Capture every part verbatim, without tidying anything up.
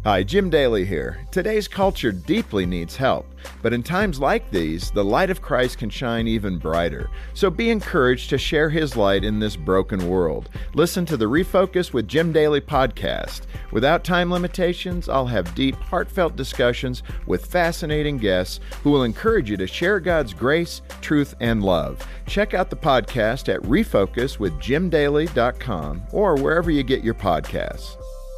Hi, Jim Daly here. Today's culture deeply needs help, but in times like these, the light of Christ can shine even brighter. So be encouraged to share His light in this broken world. Listen to the Refocus with Jim Daly podcast. Without time limitations, I'll have deep, heartfelt discussions with fascinating guests who will encourage you to share God's grace, truth, and love. Check out the podcast at refocus with jim daly dot com or wherever you get your podcasts.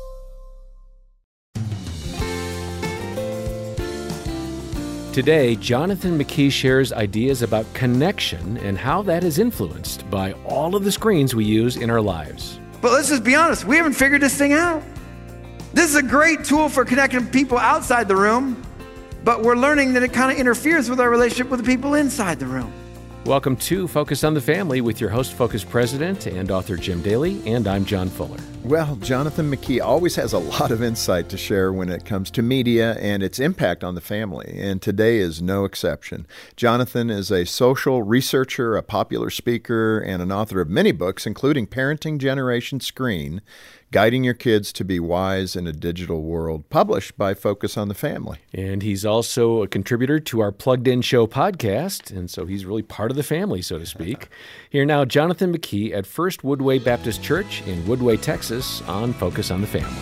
Today, Jonathan McKee shares ideas about connection and how that is influenced by all of the screens we use in our lives. But let's just be honest, we haven't figured this thing out. This is a great tool for connecting people outside the room, but we're learning that it kind of interferes with our relationship with the people inside the room. Welcome to Focus on the Family with your host, Focus President and author Jim Daly, and I'm John Fuller. Well, Jonathan McKee always has a lot of insight to share when it comes to media and its impact on the family, and today is no exception. Jonathan is a social researcher, a popular speaker, and an author of many books, including Parenting Generation Screen, Guiding Your Kids to Be Wise in a Digital World, published by Focus on the Family. And he's also a contributor to our Plugged In Show podcast, and so he's really part of the family, so to speak. Here now, Jonathan McKee at First Woodway Baptist Church in Woodway, Texas, on Focus on the Family.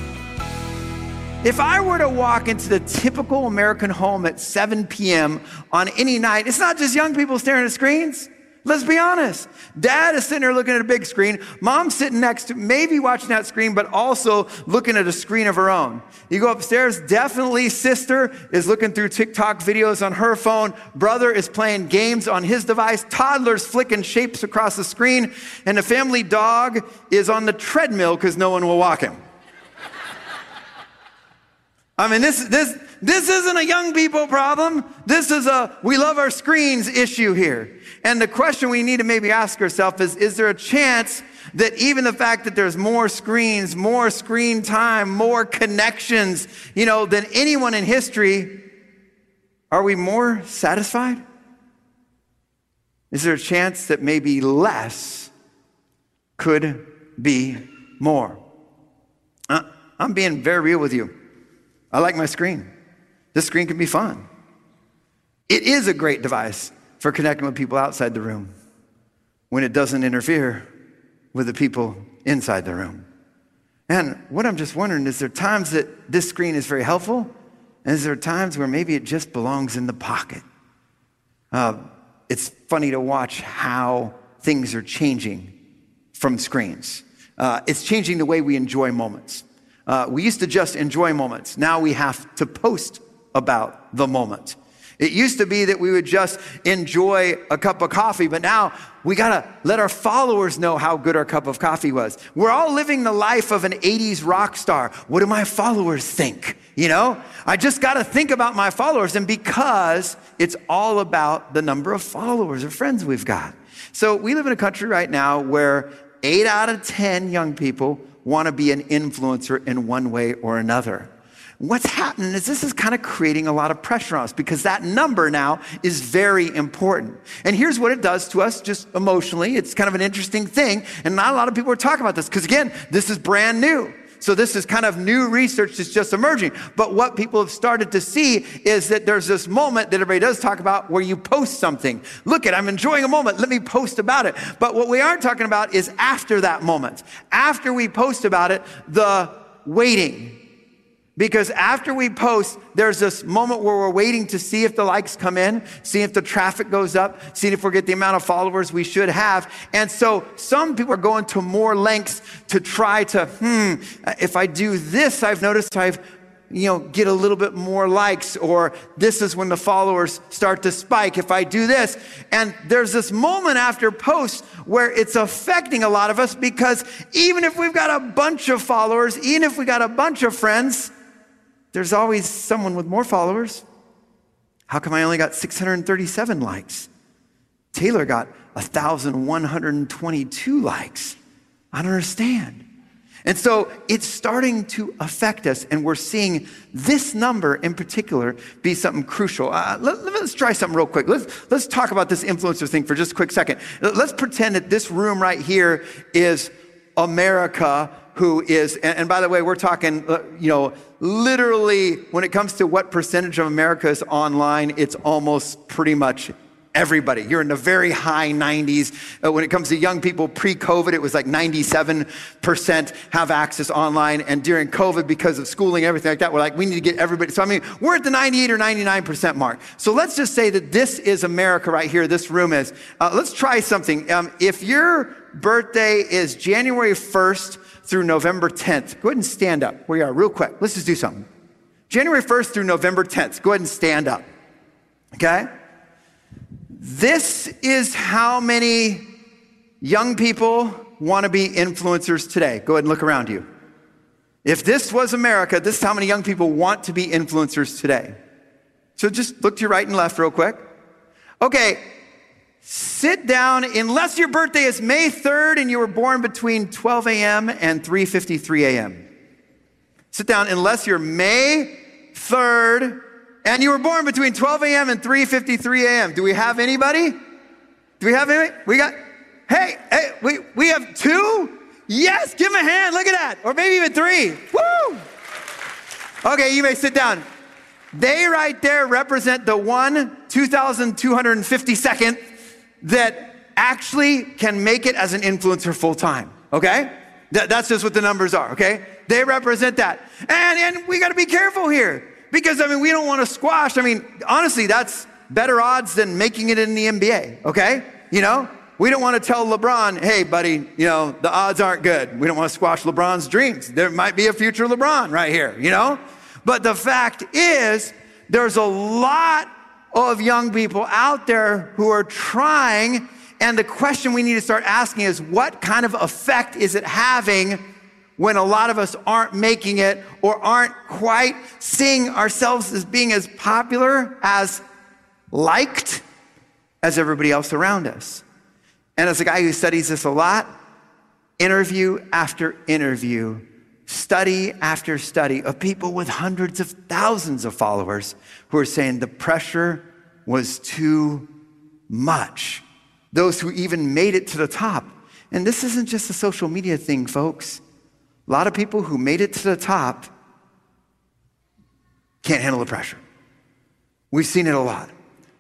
If I were to walk into the typical American home at seven p.m. on any night, it's not just young people staring at screens. Let's be honest. Dad is sitting there looking at a big screen. Mom's sitting next to, maybe watching that screen, but also looking at a screen of her own. You go upstairs, definitely sister is looking through TikTok videos on her phone. Brother is playing games on his device. Toddler's flicking shapes across the screen. And the family dog is on the treadmill because no one will walk him. I mean, this, this, this isn't a young people problem. This is a we love our screens issue here. And the question we need to maybe ask ourselves is, is there a chance that even the fact that there's more screens, more screen time, more connections, you know, than anyone in history, are we more satisfied? Is there a chance that maybe less could be more? Uh, I'm being very real with you. I like my screen. This screen can be fun. It is a great device for connecting with people outside the room when it doesn't interfere with the people inside the room. And what I'm just wondering, is there times that this screen is very helpful, and is there times where maybe it just belongs in the pocket? Uh, it's funny to watch how things are changing from screens. Uh, it's changing the way we enjoy moments. Uh, we used to just enjoy moments. Now we have to post about the moment. It used to be that we would just enjoy a cup of coffee, but now we gotta let our followers know how good our cup of coffee was. We're all living the life of an eighties rock star. What do my followers think? You know, I just gotta think about my followers, and because it's all about the number of followers or friends we've got. So we live in a country right now where eight out of ten young people wanna be an influencer in one way or another. What's happening is this is kind of creating a lot of pressure on us because that number now is very important. And here's what it does to us just emotionally. It's kind of an interesting thing. And not a lot of people are talking about this because, again, this is brand new. So this is kind of new research that's just emerging. But what people have started to see is that there's this moment that everybody does talk about where you post something. Look at, I'm enjoying a moment. Let me post about it. But what we aren't talking about is after that moment. After we post about it, the waiting. Because after we post, there's this moment where we're waiting to see if the likes come in, see if the traffic goes up, see if we get the amount of followers we should have. And so some people are going to more lengths to try to, hmm, if I do this, I've noticed I've, you know, get a little bit more likes, or this is when the followers start to spike if I do this. And there's this moment after post where it's affecting a lot of us because even if we've got a bunch of followers, even if we got a bunch of friends, there's always someone with more followers. How come I only got six hundred thirty-seven likes? Taylor got one thousand one hundred twenty-two likes. I don't understand. And so it's starting to affect us, and we're seeing this number in particular be something crucial. Uh, let, let's try something real quick. Let's, let's talk about this influencer thing for just a quick second. Let's pretend that this room right here is America, who is, and, and by the way, we're talking, uh, you know, literally when it comes to what percentage of America is online, it's almost pretty much everybody. You're in the very high nineties. Uh, when it comes to young people, pre-COVID, it was like ninety-seven percent have access online. And during COVID, because of schooling, everything like that, we're like, we need to get everybody. So I mean, we're at the ninety-eight or ninety-nine percent mark. So let's just say that this is America right here. This room is. Uh, let's try something. Um, if your birthday is January first through November tenth, go ahead and stand up where you are real quick. Let's just do something. January first through November tenth, go ahead and stand up. Okay? This is how many young people want to be influencers today. Go ahead and look around you. If this was America, this is how many young people want to be influencers today. So just look to your right and left real quick. Okay, sit down. Unless your birthday is May third and you were born between twelve a.m. and three fifty-three a.m. Sit down unless you're May third and you were born between twelve a.m. and three fifty-three a.m. Do we have anybody? Do we have anybody? We got, hey, hey, we, we have two? Yes, give them a hand, look at that. Or maybe even three, woo! Okay, you may sit down. They right there represent the one two thousand two hundred fifty-second that actually can make it as an influencer full time, okay? That, that's just what the numbers are, okay? They represent that. And, and we gotta be careful here. Because, I mean, we don't want to squash. I mean, honestly, that's better odds than making it in the N B A, okay? You know, we don't want to tell LeBron, hey, buddy, you know, the odds aren't good. We don't want to squash LeBron's dreams. There might be a future LeBron right here, you know? But the fact is, there's a lot of young people out there who are trying, and the question we need to start asking is, what kind of effect is it having when a lot of us aren't making it or aren't quite seeing ourselves as being as popular, as liked as everybody else around us? And as a guy who studies this a lot, interview after interview, study after study of people with hundreds of thousands of followers who are saying the pressure was too much. Those who even made it to the top. And this isn't just a social media thing, folks. A lot of people who made it to the top can't handle the pressure. We've seen it a lot.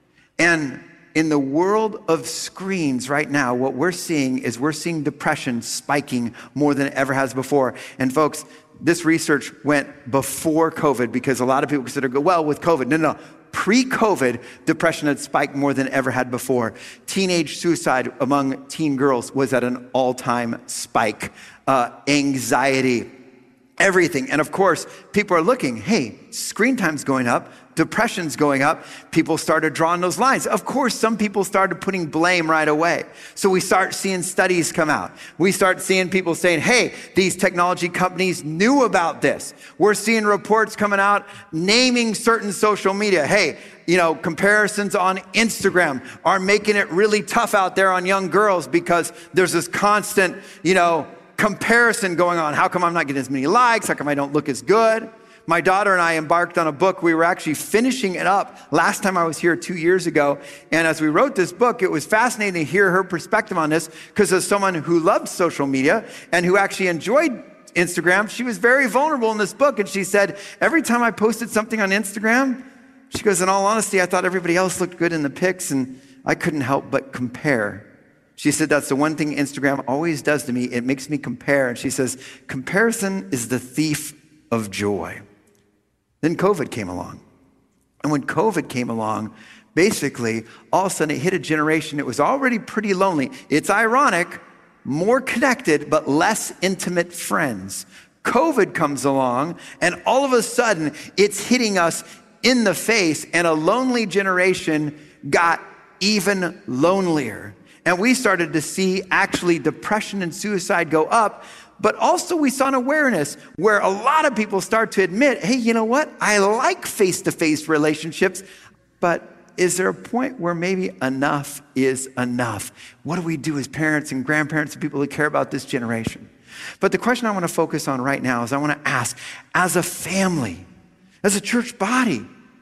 And in the world of screens right now, what we're seeing is we're seeing depression spiking more than it ever has before. And folks, this research went before COVID because a lot of people consider, well, with COVID. No, no, no. Pre-COVID, depression had spiked more than it ever had before. Teenage suicide among teen girls was at an all-time spike. Uh, anxiety, everything. And of course, people are looking, hey, screen time's going up, depression's going up. People started drawing those lines. Of course, some people started putting blame right away. So we start seeing studies come out. We start seeing people saying, hey, these technology companies knew about this. We're seeing reports coming out naming certain social media. Hey, you know, comparisons on Instagram are making it really tough out there on young girls because there's this constant, you know, comparison going on. How come I'm not getting as many likes? How come I don't look as good? My daughter and I embarked on a book. We were actually finishing it up last time I was here two years ago. And as we wrote this book, it was fascinating to hear her perspective on this because as someone who loved social media and who actually enjoyed Instagram, she was very vulnerable in this book. And she said, every time I posted something on Instagram, she goes, in all honesty, I thought everybody else looked good in the pics and I couldn't help but compare. She said, that's the one thing Instagram always does to me. It makes me compare. And she says, comparison is the thief of joy. Then COVID came along. And when COVID came along, basically, all of a sudden it hit a generation that was already pretty lonely. It's ironic, more connected, but less intimate friends. COVID comes along, and all of a sudden it's hitting us in the face, and a lonely generation got even lonelier. And we started to see actually depression and suicide go up, but also we saw an awareness where a lot of people start to admit, hey, you know what? I like face-to-face relationships, but is there a point where maybe enough is enough? What do we do as parents and grandparents and people who care about this generation? But the question I want to focus on right now is I want to ask, as a family, as a church body,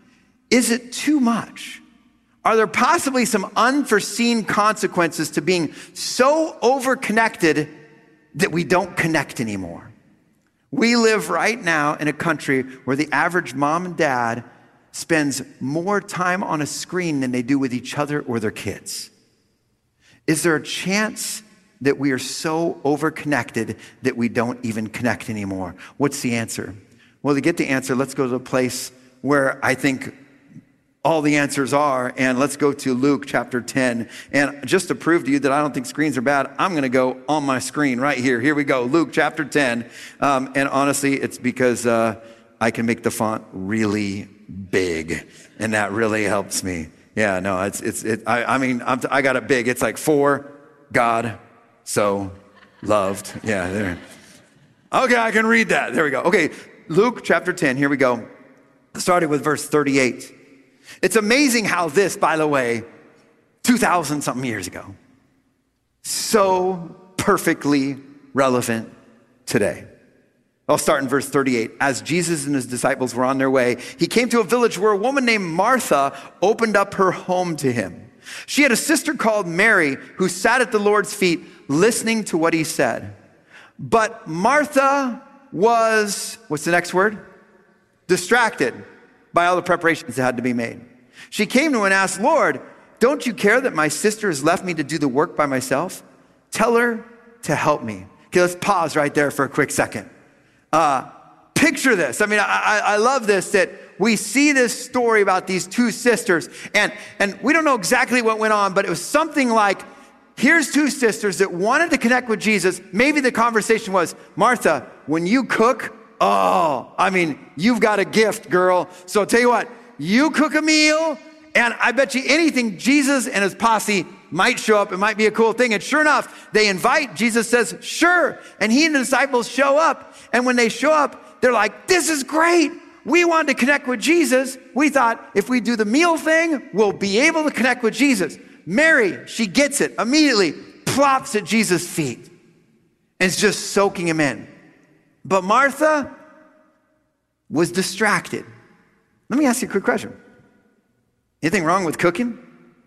is it too much? Are there possibly some unforeseen consequences to being so overconnected that we don't connect anymore? We live right now in a country where the average mom and dad spends more time on a screen than they do with each other or their kids. Is there a chance that we are so overconnected that we don't even connect anymore? What's the answer? Well, to get the answer, let's go to a place where I think all the answers are, and let's go to Luke chapter ten. And just to prove to you that I don't think screens are bad, I'm going to go on my screen right here. Here we go, Luke chapter ten. Um, and honestly, it's because uh, I can make the font really big, and that really helps me. Yeah, no, it's it's. It, I, I mean, I'm, I got it big. It's like for God so loved. Yeah, there. Okay, I can read that. There we go. Okay, Luke chapter ten. Here we go. Starting with verse thirty-eight. It's amazing how this, by the way, two thousand something years ago, so perfectly relevant today. I'll start in verse thirty-eight. As Jesus and his disciples were on their way, he came to a village where a woman named Martha opened up her home to him. She had a sister called Mary who sat at the Lord's feet listening to what he said. But Martha was, what's the next word? Distracted by all the preparations that had to be made. She came to him and asked, Lord, don't you care that my sister has left me to do the work by myself? Tell her to help me. Okay, let's pause right there for a quick second. Uh, picture this. I mean, I, I, I love this, that we see this story about these two sisters, and, and we don't know exactly what went on, but it was something like, here's two sisters that wanted to connect with Jesus. Maybe the conversation was, Martha, when you cook, oh, I mean, you've got a gift, girl. So I'll tell you what, you cook a meal, and I bet you anything, Jesus and his posse might show up. It might be a cool thing. And sure enough, they invite. Jesus says, sure. And he and the disciples show up. And when they show up, they're like, this is great. We wanted to connect with Jesus. We thought if we do the meal thing, we'll be able to connect with Jesus. Mary, she gets it immediately, plops at Jesus' feet, and is just soaking him in. But Martha was distracted. Let me ask you a quick question. Anything wrong with cooking?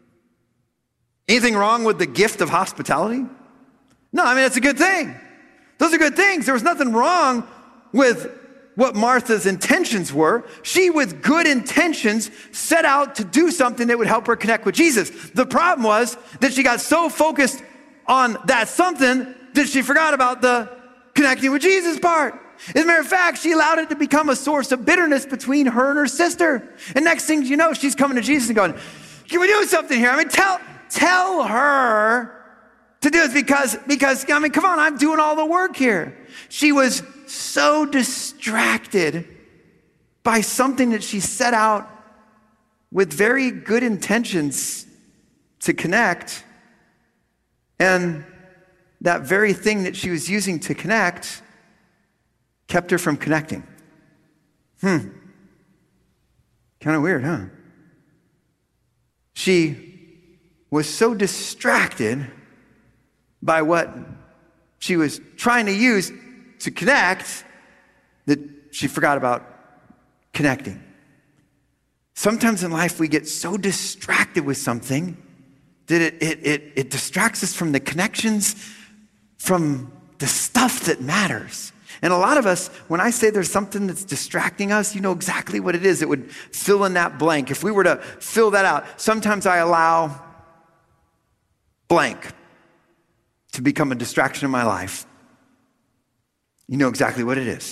Anything wrong with the gift of hospitality? No, I mean, it's a good thing. Those are good things. There was nothing wrong with what Martha's intentions were. She, with good intentions, set out to do something that would help her connect with Jesus. The problem was that she got so focused on that something that she forgot about the connecting with Jesus part. As a matter of fact, she allowed it to become a source of bitterness between her and her sister. And next thing you know, she's coming to Jesus and going, can we do something here? I mean, tell, tell her to do this because, because, I mean, come on, I'm doing all the work here. She was so distracted by something that she set out with very good intentions to connect. And that very thing that she was using to connect kept her from connecting. Hmm. Kind of weird, huh? She was so distracted by what she was trying to use to connect that she forgot about connecting. Sometimes in life we get so distracted with something that it, it, it, it distracts us from the connections, from the stuff that matters. And a lot of us, when I say there's something that's distracting us, you know exactly what it is. It would fill in that blank. If we were to fill that out, sometimes I allow blank to become a distraction in my life. You know exactly what it is.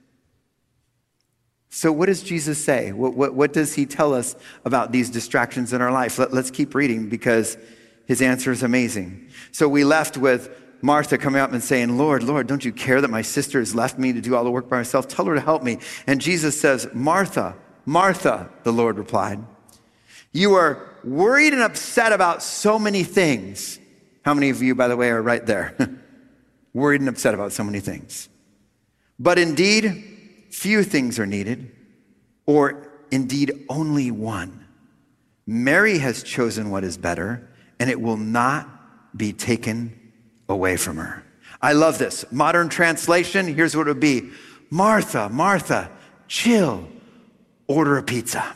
So what does Jesus say? What, what, what does he tell us about these distractions in our life? Let, let's keep reading because his answer is amazing. So we left with Martha coming up and saying, Lord, Lord, don't you care that my sister has left me to do all the work by myself? Tell her to help me. And Jesus says, Martha, Martha, the Lord replied, you are worried and upset about so many things. How many of you, by the way, are right there? Worried and upset about so many things. But indeed, few things are needed, or indeed only one. Mary has chosen what is better, and it will not be taken away from her. I love this. Modern translation, here's what it would be. Martha, Martha, chill, order a pizza.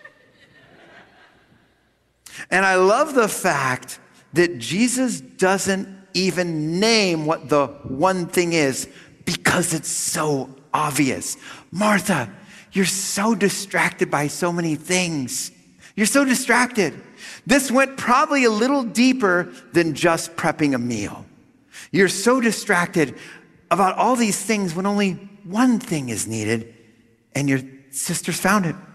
And I love the fact that Jesus doesn't even name what the one thing is because it's so obvious. Martha, you're so distracted by so many things. You're so distracted. This went probably a little deeper than just prepping a meal. You're so distracted about all these things when only one thing is needed, and your sister's found it.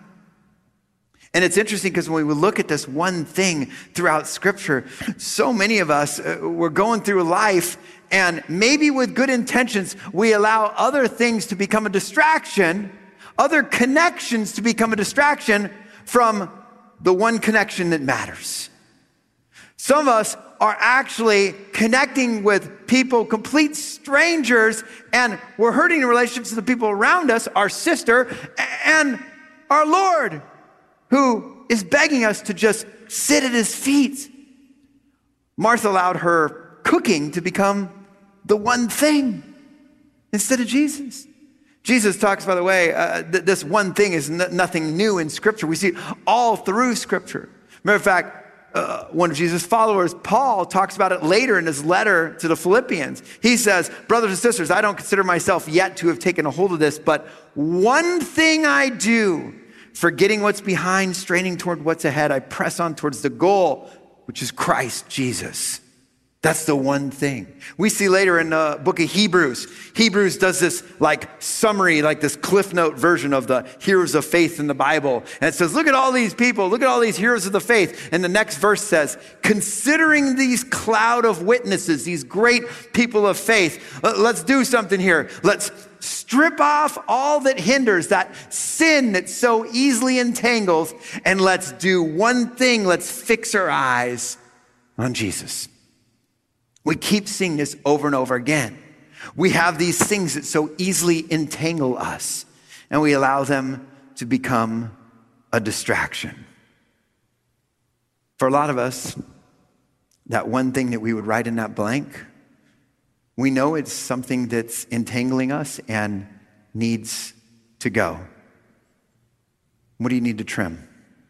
And it's interesting because when we look at this one thing throughout Scripture, so many of us, uh, we're going through life, and maybe with good intentions, we allow other things to become a distraction, other connections to become a distraction from the one connection that matters. Some of us are actually connecting with people, complete strangers, and we're hurting the relationships of the people around us, our sister, and our Lord, who is begging us to just sit at his feet. Martha allowed her cooking to become the one thing instead of Jesus. Jesus talks, by the way, uh, th- this one thing is n- nothing new in Scripture. We see it all through Scripture. Matter of fact, uh, one of Jesus' followers, Paul, talks about it later in his letter to the Philippians. He says, brothers and sisters, I don't consider myself yet to have taken a hold of this, but one thing I do, forgetting what's behind, straining toward what's ahead, I press on towards the goal, which is Christ Jesus. That's the one thing. We see later in the book of Hebrews, Hebrews does this like summary, like this Cliff Note version of the heroes of faith in the Bible. And it says, look at all these people, look at all these heroes of the faith. And the next verse says, considering these cloud of witnesses, these great people of faith, let's do something here. Let's strip off all that hinders, that sin that so easily entangles, and let's do one thing. Let's fix our eyes on Jesus. We keep seeing this over and over again. We have these things that so easily entangle us, and we allow them to become a distraction. For a lot of us, that one thing that we would write in that blank, we know it's something that's entangling us and needs to go. What do you need to trim?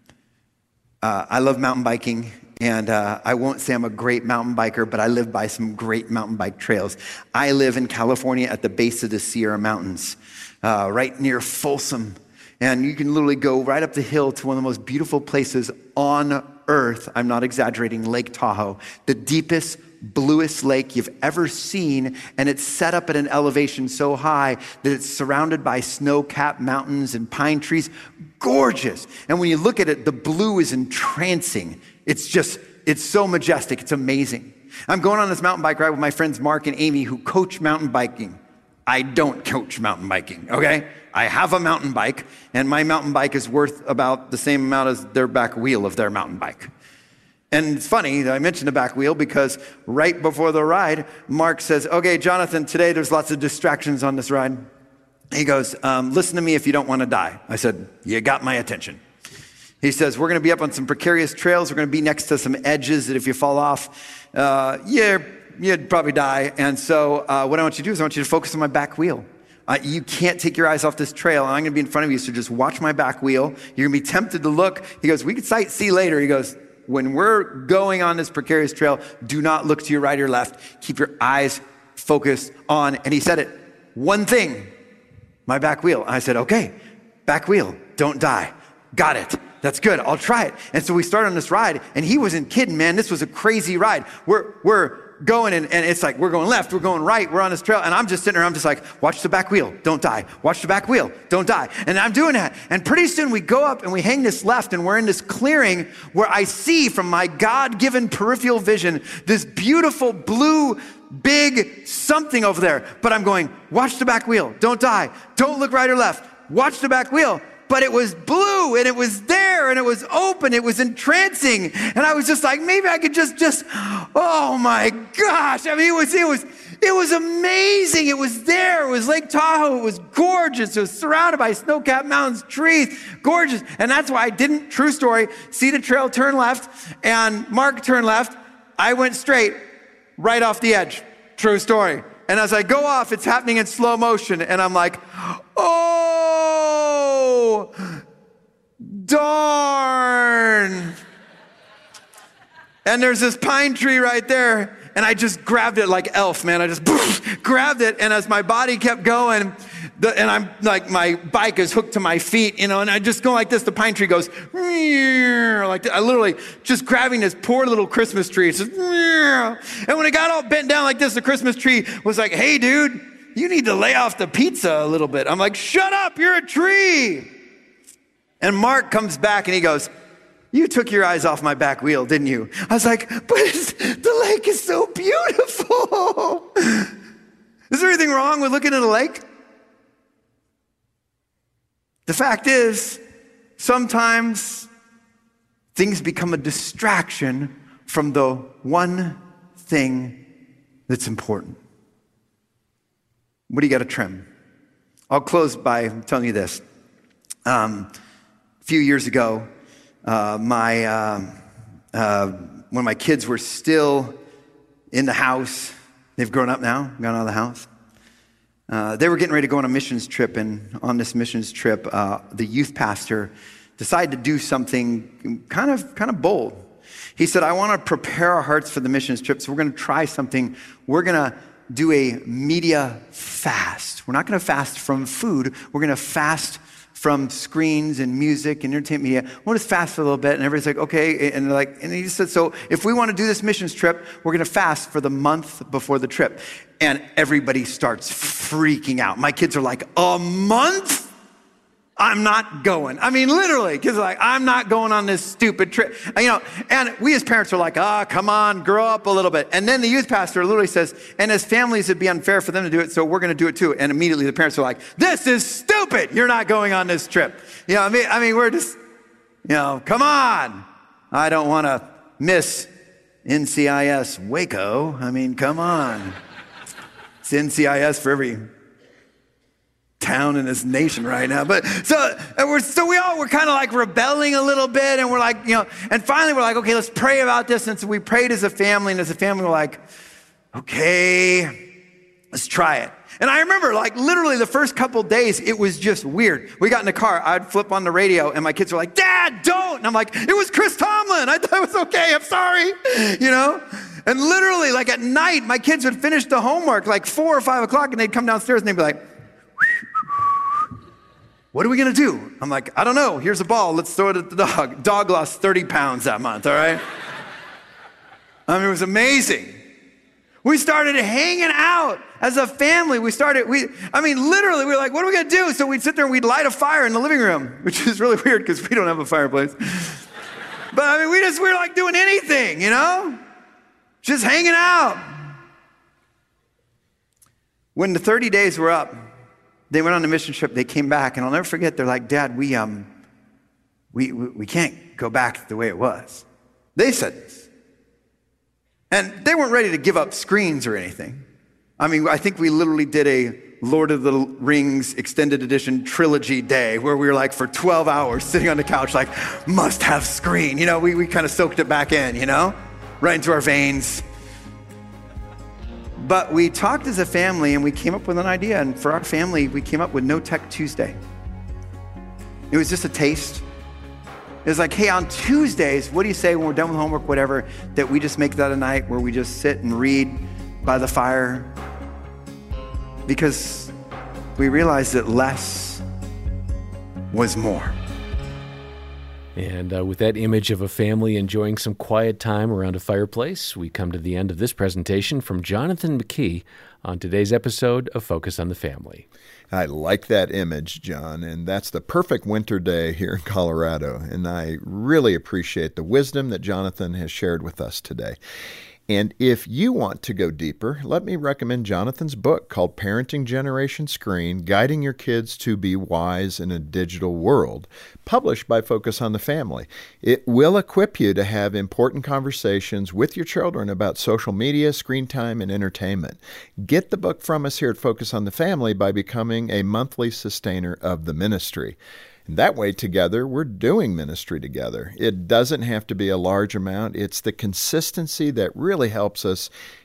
Uh, I love mountain biking. And uh, I won't say I'm a great mountain biker, but I live by some great mountain bike trails. I live in California at the base of the Sierra Mountains, uh, right near Folsom. And you can literally go right up the hill to one of the most beautiful places on earth. I'm not exaggerating, Lake Tahoe, the deepest, bluest lake you've ever seen. And it's set up at an elevation so high that it's surrounded by snow-capped mountains and pine trees. Gorgeous. And when you look at it, the blue is entrancing. It's just, it's so majestic. It's amazing. I'm going on this mountain bike ride with my friends Mark and Amy, who coach mountain biking. I don't coach mountain biking, okay? I have a mountain bike, and my mountain bike is worth about the same amount as their back wheel of their mountain bike. And it's funny that I mentioned the back wheel because right before the ride, Mark says, okay, Jonathan, today there's lots of distractions on this ride. He goes, um, listen to me if you don't want to die. I said, you got my attention. He says, we're going to be up on some precarious trails. We're going to be next to some edges that if you fall off, uh, yeah, you'd probably die. And so uh, what I want you to do is I want you to focus on my back wheel. Uh, you can't take your eyes off this trail, and I'm going to be in front of you, so just watch my back wheel. You're going to be tempted to look. He goes, we could sight see later. He goes, when we're going on this precarious trail, do not look to your right or left. Keep your eyes focused on, and he said it, one thing, my back wheel. I said, okay, back wheel, don't die. Got it. That's good. I'll try it. And so we started on this ride, and he wasn't kidding, man. This was a crazy ride. We're we're going, and, and it's like we're going left, we're going right, we're on this trail, and I'm just sitting there, I'm just like, watch the back wheel, don't die. Watch the back wheel, don't die. And I'm doing that. And pretty soon we go up and we hang this left, and we're in this clearing where I see from my God-given peripheral vision this beautiful blue big something over there. But I'm going, watch the back wheel, don't die. Don't look right or left. Watch the back wheel. But it was blue, and it was there, and it was open, it was entrancing. And I was just like, maybe I could just, just, oh my gosh. I mean, it was, it was, it was amazing. It was there. It was Lake Tahoe. It was gorgeous. It was surrounded by snow-capped mountains, trees, gorgeous. And that's why I didn't, true story, see the trail, turn left, and Mark turned left. I went straight, right off the edge. True story. And as I go off, it's happening in slow motion. And I'm like, oh, darn. And there's this pine tree right there. And and I just grabbed it like Elf, man. I just poof, grabbed it, and as my body kept going, the, and I'm like, my bike is hooked to my feet, you know, and I just go like this, the pine tree goes, like I literally just grabbing this poor little Christmas tree. It's just, and when it got all bent down like this, the Christmas tree was like, hey, dude, you need to lay off the pizza a little bit. I'm like, shut up, you're a tree. And Mark comes back and he goes, you took your eyes off my back wheel, didn't you? I was like, but it's, the lake is so beautiful. Is there anything wrong with looking at a lake? The fact is, sometimes things become a distraction from the one thing that's important. What do you got to trim? I'll close by telling you this. Um, a few years ago, uh, my uh, uh, when my kids were still in the house, they've grown up now, gone out of the house. Uh, they were getting ready to go on a missions trip, and on this missions trip, uh, the youth pastor decided to do something kind of kind of bold. He said, I want to prepare our hearts for the missions trip, so we're going to try something. We're going to do a media fast. We're not going to fast from food. We're going to fast from screens and music and entertainment media. We'll just fast for a little bit. And everybody's like, okay. And they're like, and he said, so if we want to do this missions trip, we're going to fast for the month before the trip. And everybody starts freaking out. My kids are like, a month? I'm not going. I mean, literally, kids are like, I'm not going on this stupid trip. You know, and we as parents are like, ah, oh, come on, grow up a little bit. And then the youth pastor literally says, and as families, it'd be unfair for them to do it, so we're going to do it too. And immediately the parents are like, this is stupid. You're not going on this trip. You know, I mean, I mean, we're just, you know, come on. I don't want to miss N C I S Waco. I mean, come on. It's N C I S for every town in this nation right now. But so we're so we all were kind of like rebelling a little bit, and we're like, you know, and finally we're like, okay, let's pray about this. And so we prayed as a family, and as a family we're like, okay, let's try it. And I remember, like, literally the first couple days, it was just weird. We got in the car, I'd flip on the radio, and my kids were like, Dad, don't! And I'm like, it was Chris Tomlin. I thought it was okay, I'm sorry, you know? And literally, like at night, my kids would finish the homework like four or five o'clock, and they'd come downstairs and they'd be like, what are we gonna do? I'm like, I don't know, here's a ball, let's throw it at the dog. Dog lost thirty pounds that month, all right? I mean, it was amazing. We started hanging out as a family. We started, we, I mean, literally, we were like, what are we gonna do? So we'd sit there and we'd light a fire in the living room, which is really weird because we don't have a fireplace. But I mean, we just, we were like doing anything, you know? Just hanging out. When the thirty days were up, they went on a mission trip, they came back, and I'll never forget, they're like, Dad, we, um, we, we, we can't go back the way it was. They said this. And they weren't ready to give up screens or anything. I mean, I think we literally did a Lord of the Rings extended edition trilogy day where we were like for twelve hours sitting on the couch like, must have screen. You know, we, we kind of soaked it back in, you know, right into our veins. But we talked as a family and we came up with an idea. And for our family, we came up with No Tech Tuesday. It was just a taste. It was like, hey, on Tuesdays, what do you say when we're done with homework, whatever, that we just make that a night where we just sit and read by the fire? Because we realized that less was more. And uh, with that image of a family enjoying some quiet time around a fireplace, we come to the end of this presentation from Jonathan McKee on today's episode of Focus on the Family. I like that image, John, and that's the perfect winter day here in Colorado, and I really appreciate the wisdom that Jonathan has shared with us today. And if you want to go deeper, let me recommend Jonathan's book called Parenting Generation Screen, Guiding Your Kids to Be Wise in a Digital World, published by Focus on the Family. It will equip you to have important conversations with your children about social media, screen time, and entertainment. Get the book from us here at Focus on the Family by becoming a monthly sustainer of the ministry. And that way, together, we're doing ministry together. It doesn't have to be a large amount. It's the consistency that really helps us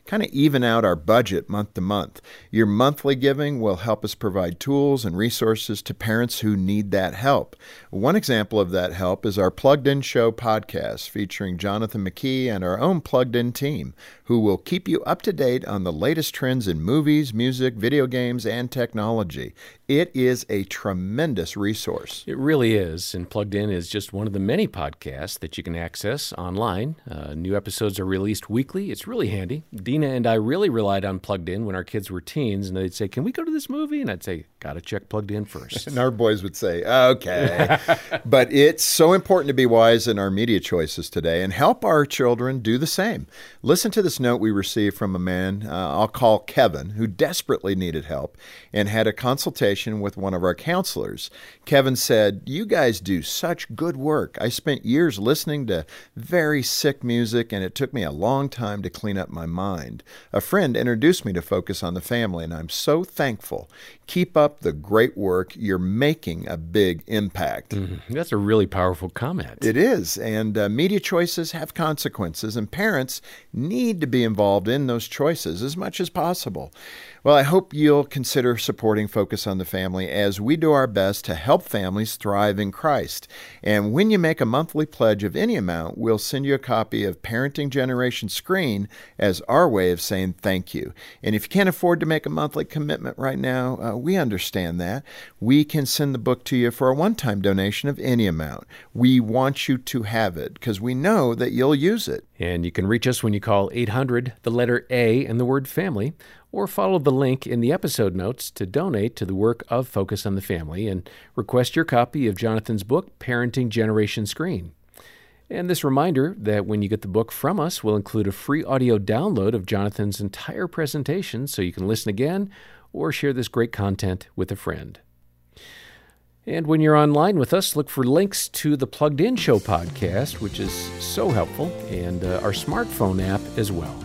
kind of even out our budget month to month. Your monthly giving will help us provide tools and resources to parents who need that help. One example of that help is our Plugged In Show podcast featuring Jonathan McKee and our own Plugged In team, who will keep you up to date on the latest trends in movies, music, video games, and technology. It is a tremendous resource. It really is, and Plugged In is just one of the many podcasts that you can access online. Uh, new episodes are released weekly. It's really handy. Dina and I really relied on Plugged In when our kids were teens, and they'd say, can we go to this movie? And I'd say, gotta check Plugged In first. And our boys would say, okay. But it's so important to be wise in our media choices today and help our children do the same. Listen to this note we received from a man uh, I'll call Kevin, who desperately needed help and had a consultation with one of our counselors. Kevin said, you guys do such good work. I spent years listening to very sick music, and it took me a long time to clean up my mind. A friend introduced me to Focus on the Family, and I'm so thankful. Keep up the great work. You're making a big impact. Mm-hmm. That's a really powerful comment. It is, and uh, media choices have consequences, and parents need to be involved in those choices as much as possible. Well, I hope you'll consider supporting Focus on the Family as we do our best to help families thrive in Christ. And when you make a monthly pledge of any amount, we'll send you a copy of Parenting Generation Screen as our way of saying thank you. And if you can't afford to make a monthly commitment right now, uh, we understand that. We can send the book to you for a one-time donation of any amount. We want you to have it because we know that you'll use it. And you can reach us when you call eight hundred, the letter A, and the word family, or follow the link in the episode notes to donate to the work of Focus on the Family and request your copy of Jonathan's book, Parenting Generation Screen. And this reminder that when you get the book from us, we'll include a free audio download of Jonathan's entire presentation so you can listen again or share this great content with a friend. And when you're online with us, look for links to the Plugged In Show podcast, which is so helpful, and uh, our smartphone app as well.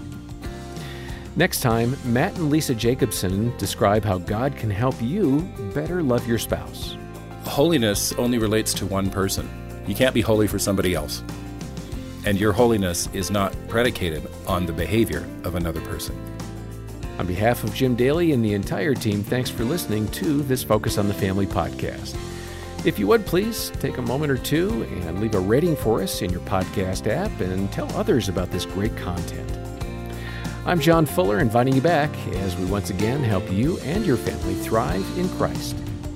Next time, Matt and Lisa Jacobson describe how God can help you better love your spouse. Holiness only relates to one person. You can't be holy for somebody else. And your holiness is not predicated on the behavior of another person. On behalf of Jim Daly and the entire team, thanks for listening to this Focus on the Family podcast. If you would, please take a moment or two and leave a rating for us in your podcast app and tell others about this great content. I'm John Fuller, inviting you back as we once again help you and your family thrive in Christ.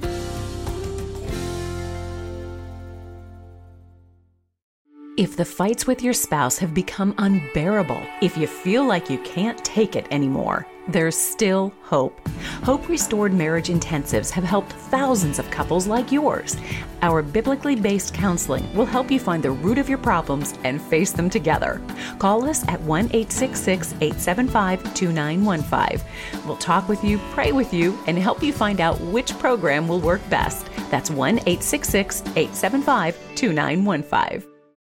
If the fights with your spouse have become unbearable, if you feel like you can't take it anymore, there's still hope. Hope Restored Marriage Intensives have helped thousands of couples like yours. Our biblically based counseling will help you find the root of your problems and face them together. Call us at one eight six six, eight seven five, two nine one five. We'll talk with you, pray with you, and help you find out which program will work best. That's one eight six six, eight seven five, two nine one five.